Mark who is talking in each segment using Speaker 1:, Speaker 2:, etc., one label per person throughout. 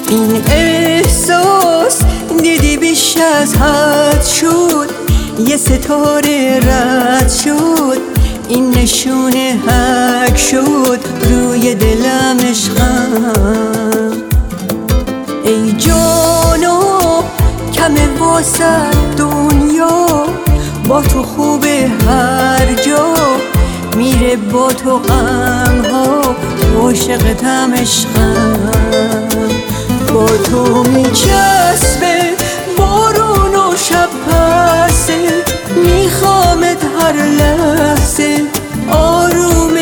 Speaker 1: این احساس دیدی بیش از حد شد، یه ستاره رد شد، این نشونه حق شد روی دلم عشقم. ای جانا کمه واسه دنیا، با تو خوبه هر جا، میره با تو غمها، عاشقتم عشقم. با تو میچسبه بارون و شب پسه، میخوامت هر لحظه آروم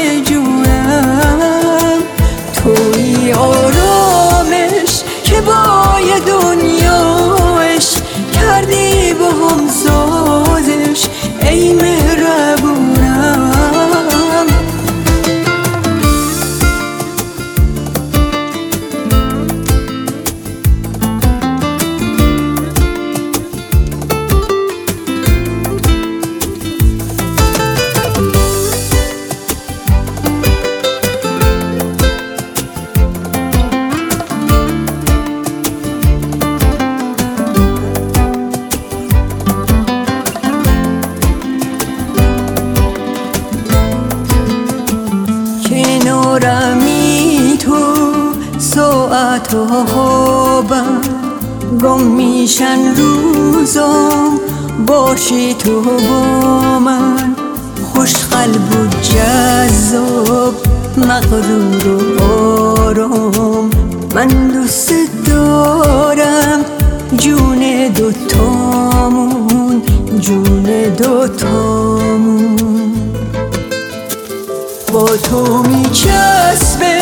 Speaker 1: جونم. توی آرامش که با یه دنیاش کردی با هم سازش، ای مهربونم. کنارمی تو ساعت و خوابم، گم میشن روزام، باشی تو با من، خوش قلب و جذاب، مغرور و آرام. من دوست دارم جون دوتامون، جون دوتامون. با تو میچسبه